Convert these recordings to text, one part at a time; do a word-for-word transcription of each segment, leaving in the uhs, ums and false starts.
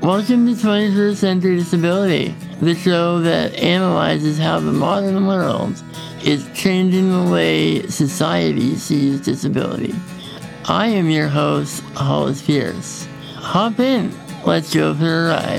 Welcome to twenty-first Century Disability, the show that analyzes how the modern world is changing the way society sees disability. I am your host, Hollis Pierce. Hop in, let's go for a ride.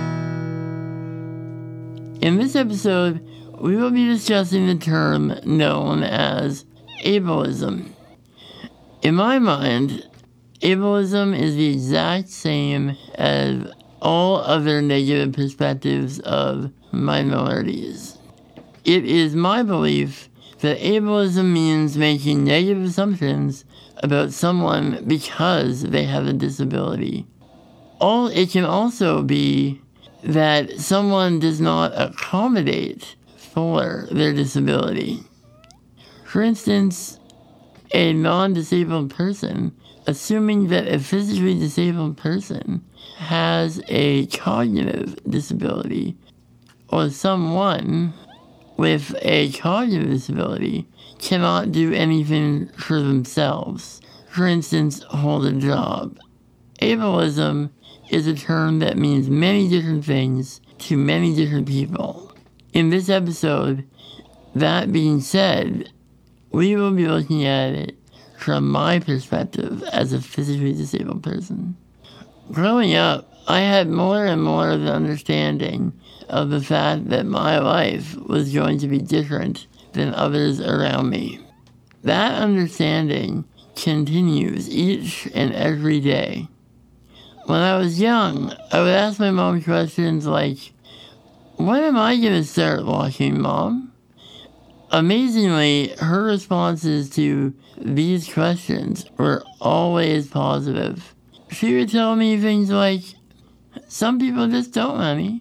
In this episode, we will be discussing the term known as ableism. In my mind, ableism is the exact same as all other negative perspectives of minorities. It is my belief that ableism means making negative assumptions about someone because they have a disability. All it can also be that someone does not accommodate for their disability. For instance, a non-disabled person, assuming that a physically disabled person has a cognitive disability, or someone with a cognitive disability cannot do anything for themselves. For instance, hold a job. Ableism is a term that means many different things to many different people. In this episode, that being said, we will be looking at it from my perspective as a physically disabled person. Growing up, I had more and more of the understanding of the fact that my life was going to be different than others around me. That understanding continues each and every day. When I was young, I would ask my mom questions like, "When am I going to start walking, Mom?" Amazingly, her responses to these questions were always positive. She would tell me things like, "Some people just don't, honey."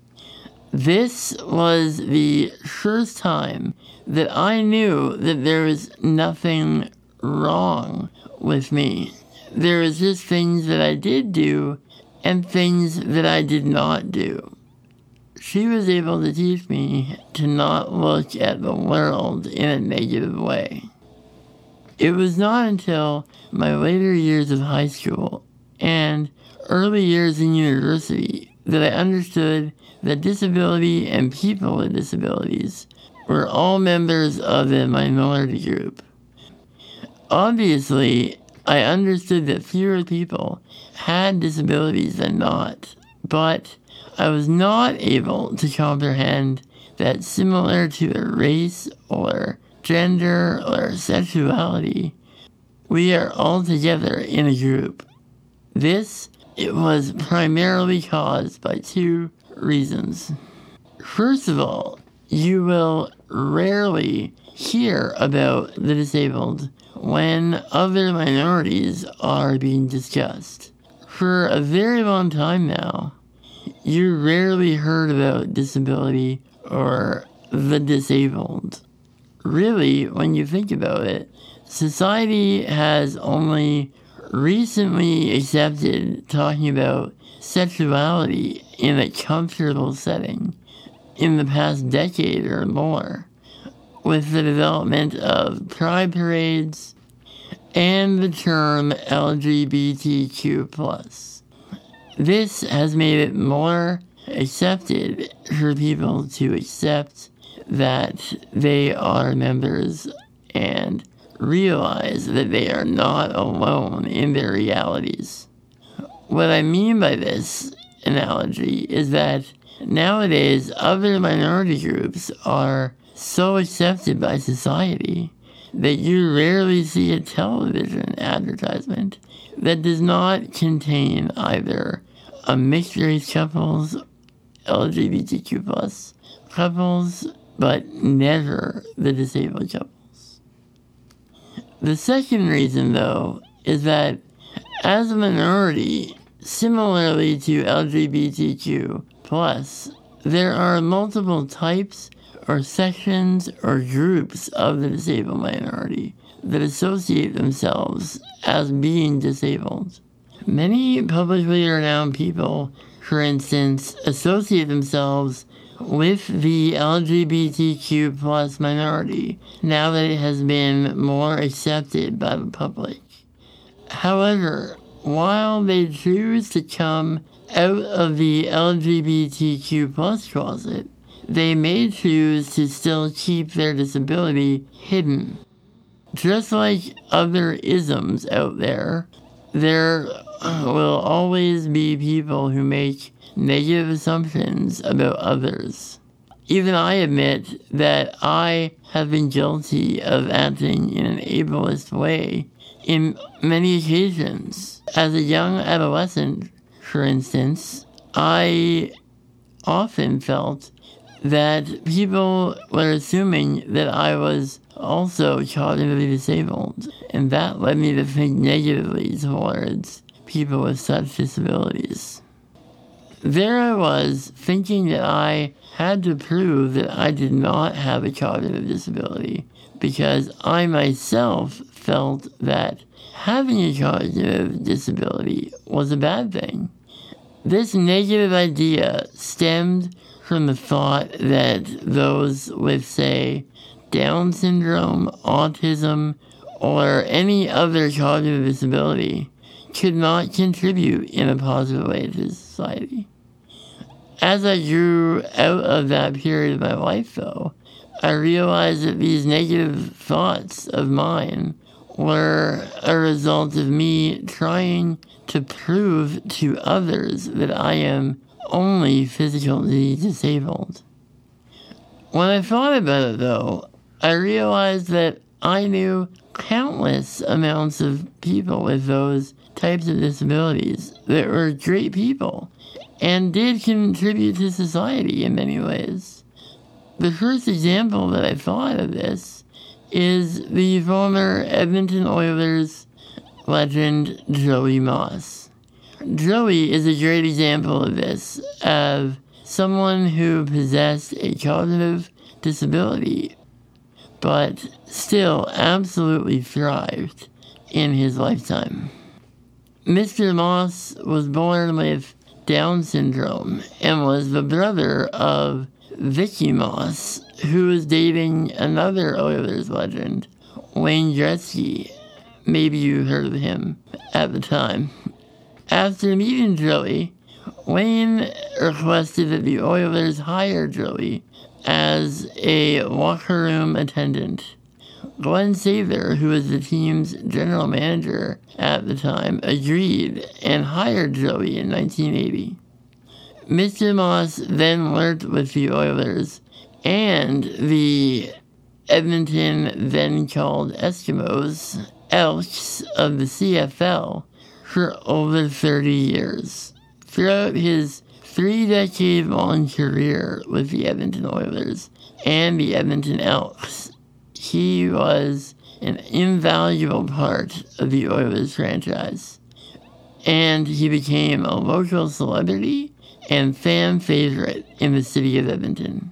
This was the first time that I knew that there was nothing wrong with me. There was just things that I did do and things that I did not do. She was able to teach me to not look at the world in a negative way. It was not until my later years of high school and early years in university that I understood that disability and people with disabilities were all members of a minority group. Obviously, I understood that fewer people had disabilities than not, but I was not able to comprehend that similar to a race or gender or sexuality, we are all together in a group. This, it was primarily caused by two reasons. First of all, you will rarely hear about the disabled when other minorities are being discussed. For a very long time now, you rarely heard about disability or the disabled. Really, when you think about it, society has only recently accepted talking about sexuality in a comfortable setting in the past decade or more, with the development of pride parades and the term L G B T Q plus. This has made it more accepted for people to accept that they are members and realize that they are not alone in their realities. What I mean by this analogy is that nowadays other minority groups are so accepted by society that you rarely see a television advertisement that does not contain either a mixed race couples, L G B T Q plus couples, but never the disabled couples. The second reason, though, is that as a minority, similarly to L G B T Q plus, there are multiple types or sections or groups of the disabled minority that associate themselves as being disabled. Many publicly renowned people, for instance, associate themselves with the L G B T Q plus minority now that it has been more accepted by the public. However, while they choose to come out of the L G B T Q plus closet, they may choose to still keep their disability hidden. Just like other isms out there, there will always be people who make negative assumptions about others. Even I admit that I have been guilty of acting in an ableist way in many occasions. As a young adolescent, for instance, I often felt that people were assuming that I was also cognitively disabled, and that led me to think negatively towards people with such disabilities. There I was, thinking that I had to prove that I did not have a cognitive disability, because I myself felt that having a cognitive disability was a bad thing. This negative idea stemmed from the thought that those with, say, Down syndrome, autism, or any other cognitive disability could not contribute in a positive way to society. As I grew out of that period of my life, though, I realized that these negative thoughts of mine were a result of me trying to prove to others that I am only physically disabled. When I thought about it, though, I realized that I knew countless amounts of people with those types of disabilities that were great people and did contribute to society in many ways. The first example that I thought of this is the former Edmonton Oilers legend Joey Moss. Joey is a great example of this, of someone who possessed a cognitive disability, but still absolutely thrived in his lifetime. Mister Moss was born with Down syndrome and was the brother of Vicky Moss, who was dating another Oilers legend, Wayne Gretzky. Maybe you heard of him at the time. After meeting Joey, Wayne requested that the Oilers hire Joey as a locker room attendant. Glenn Sather, who was the team's general manager at the time, agreed and hired Joey in nineteen eighty. Mister Moss then worked with the Oilers and the Edmonton, then called Eskimos, Elks of the C F L, for over thirty years. Throughout his three-decade-long career with the Edmonton Oilers and the Edmonton Elks, he was an invaluable part of the Oilers franchise, and he became a local celebrity and fan favorite in the city of Edmonton.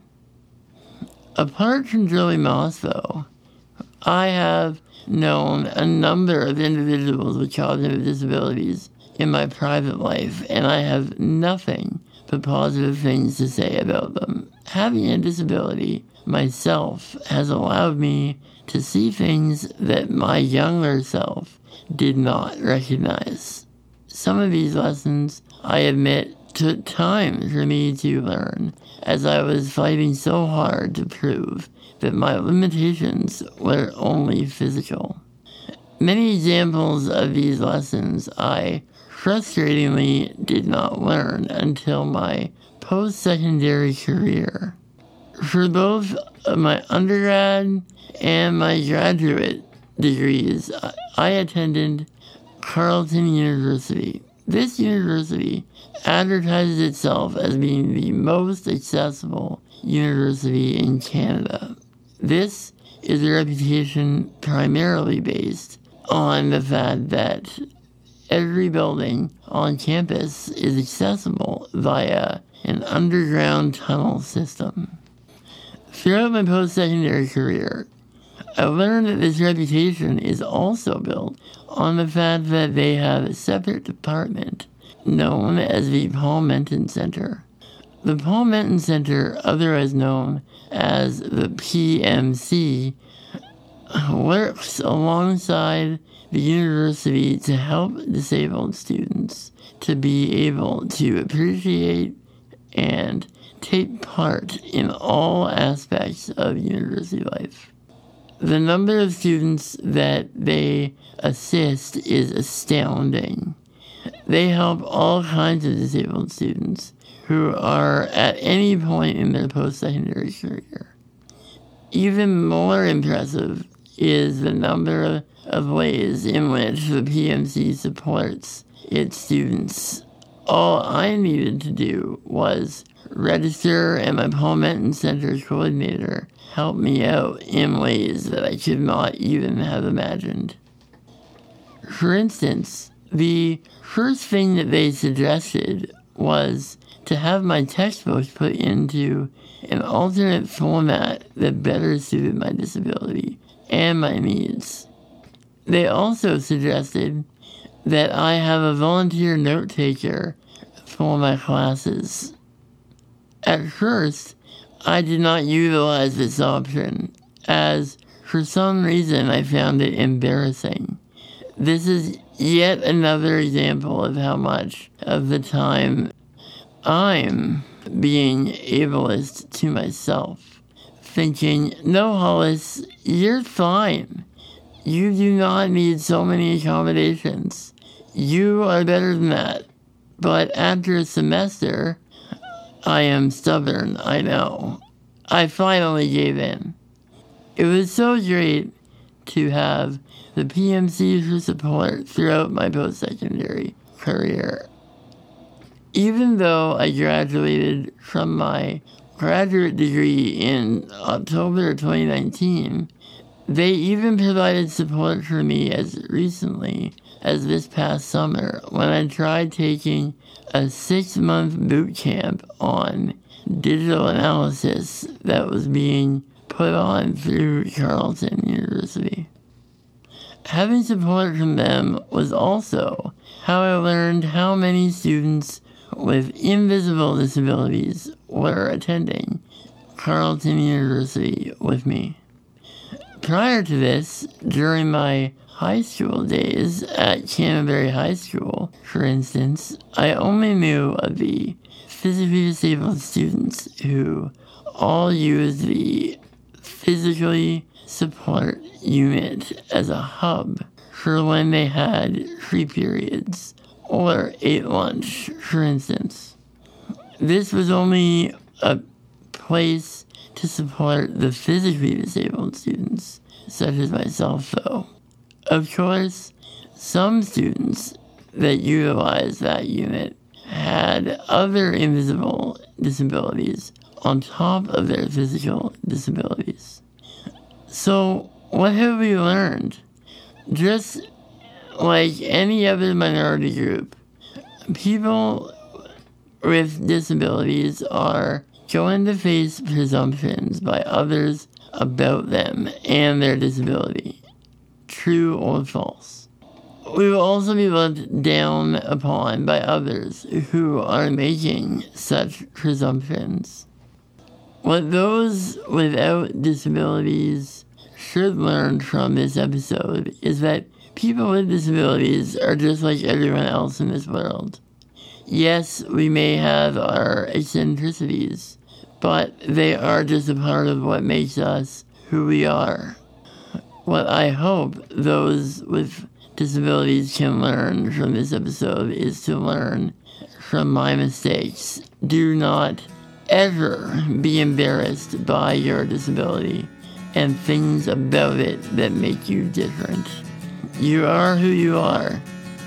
Apart from Joey Moss, though, I have known a number of individuals with cognitive disabilities in my private life, and I have nothing but positive things to say about them. Having a disability myself has allowed me to see things that my younger self did not recognize. Some of these lessons, I admit, took time for me to learn, as I was fighting so hard to prove that my limitations were only physical. Many examples of these lessons I frustratingly did not learn until my post-secondary career. For both my undergrad and my graduate degrees, I attended Carleton University. This university advertises itself as being the most accessible university in Canada. This is a reputation primarily based on the fact that every building on campus is accessible via an underground tunnel system. Throughout my post-secondary career, I learned that this reputation is also built on the fact that they have a separate department known as the Paul Menton Center. The Paul Menton Center, otherwise known as the P M C, works alongside the university to help disabled students to be able to appreciate and take part in all aspects of university life. The number of students that they assist is astounding. They help all kinds of disabled students who are at any point in their post-secondary career. Even more impressive is the number of ways in which the P M C supports its students. All I needed to do was register, and my Paul Menton Center coordinator helped me out in ways that I could not even have imagined. For instance, the first thing that they suggested was to have my textbooks put into an alternate format that better suited my disability and my needs. They also suggested that I have a volunteer note taker for my classes. At first, I did not utilize this option, as for some reason I found it embarrassing. This is yet another example of how much of the time I'm being ableist to myself, thinking, no, Hollis, you're fine. You do not need so many accommodations. You are better than that. But after a semester, I am stubborn, I know. I finally gave in. It was so great to have the P M C for support throughout my post-secondary career. Even though I graduated from my graduate degree in October twenty nineteen, they even provided support for me as recently as this past summer when I tried taking a six-month boot camp on digital analysis that was being put on through Carleton University. Having support from them was also how I learned how many students with invisible disabilities were attending Carleton University with me. Prior to this, during my high school days at Canterbury High School, for instance, I only knew of the physically disabled students who all used the physically support unit as a hub for when they had free periods or ate lunch, for instance. This was only a place to support the physically disabled students, such as myself, though. Of course, some students that utilized that unit had other invisible disabilities on top of their physical disabilities. So, what have we learned? Just like any other minority group, people with disabilities are going to face presumptions by others about them and their disability, true or false. We will also be looked down upon by others who are making such presumptions. What those without disabilities should learn from this episode is that people with disabilities are just like everyone else in this world. Yes, we may have our eccentricities, but they are just a part of what makes us who we are. What I hope those with disabilities can learn from this episode is to learn from my mistakes. Do not ever be embarrassed by your disability and things about it that make you different. You are who you are.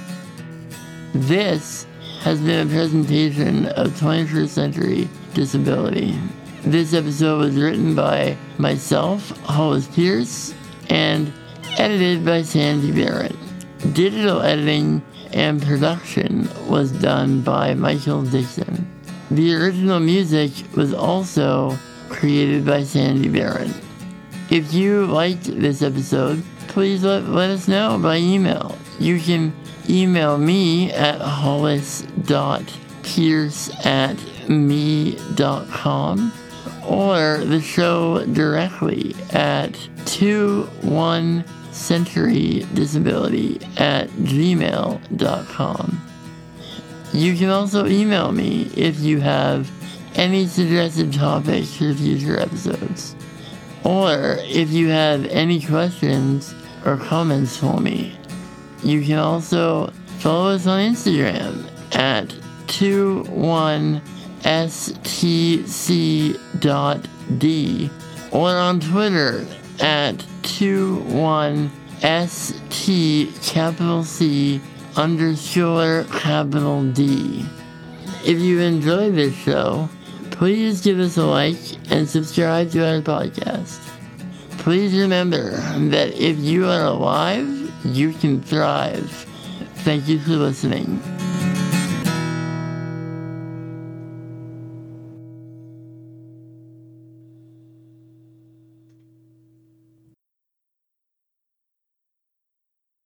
This has been a presentation of twenty-first Century Disability. This episode was written by myself, Hollis Pierce, and edited by Sandy Barrett. Digital editing and production was done by Michael Dixon. The original music was also created by Sandy Barrett. If you liked this episode, please let, let us know by email. You can email me at hollis dot pierce at me dot com, or the show directly at two one century disability at gmail dot com. You can also email me if you have any suggested topics for future episodes, or if you have any questions or comments for me. You can also follow us on Instagram at two one S T C dot D or on Twitter at two one S T capital C underscore capital D. If you enjoyed this show, please give us a like and subscribe to our podcast. Please remember that if you are alive, you can thrive. Thank you for listening.